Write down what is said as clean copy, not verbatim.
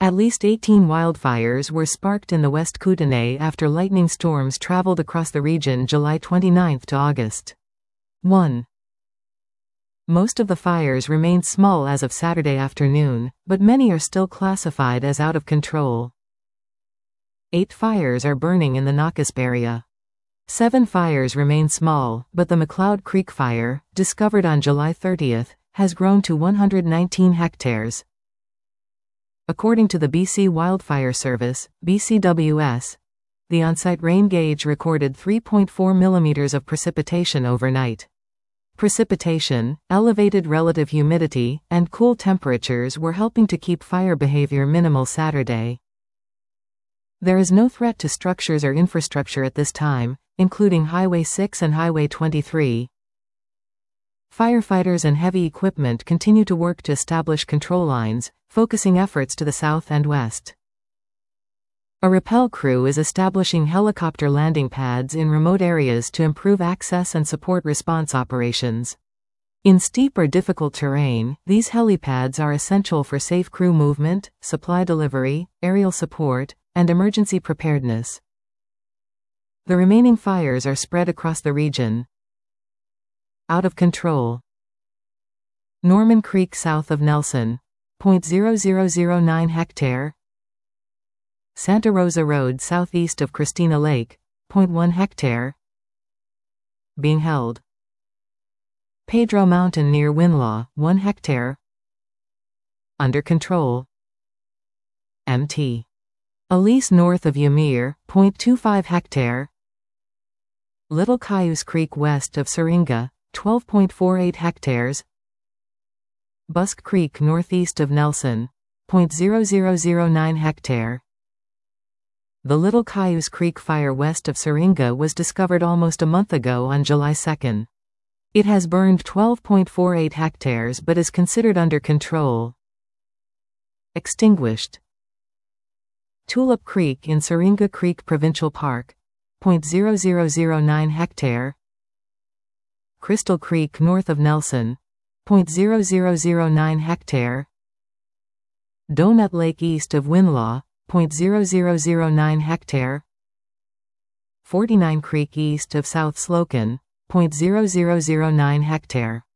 At least 18 wildfires were sparked in the West Kootenay after lightning storms traveled across the region July 29 to August 1. Most of the fires remained small as of Saturday afternoon, but many are still classified as out of control. 8 fires are burning in the Nakusp area. 7 fires remain small, but the McLeod Creek fire, discovered on July 30, has grown to 119 hectares. According to the BC Wildfire Service, BCWS, the on-site rain gauge recorded 3.4 mm of precipitation overnight. Precipitation, elevated relative humidity, and cool temperatures were helping to keep fire behavior minimal Saturday. There is no threat to structures or infrastructure at this time, including Highway 6 and Highway 23. Firefighters and heavy equipment continue to work to establish control lines, focusing efforts to the south and west. A rappel crew is establishing helicopter landing pads in remote areas to improve access and support response operations. In steep or difficult terrain, these helipads are essential for safe crew movement, supply delivery, aerial support, and emergency preparedness. The remaining fires are spread across the region. Out of control. Norman Creek south of Nelson, 0.0009 hectare. Santa Rosa Road southeast of Christina Lake, 0.1 hectare. Being held. Pedro Mountain near Winlaw, 1 hectare. Under control. Mt. Elise north of Ymir, 0.25 hectare. Little Cayuse Creek west of Syringa, 12.48 hectares. Busk Creek northeast of Nelson, 0.0009 hectare. The Little Cayuse Creek fire west of Syringa was discovered almost a month ago on July 2. It has burned 12.48 hectares but is considered under control. Extinguished. Tulip Creek in Syringa Creek Provincial Park, 0.0009 hectare. Crystal Creek north of Nelson, 0.0009 hectare. Donut Lake east of Winlaw, 0.0009 hectare. 49 Creek east of South Slocum, 0.0009 hectare.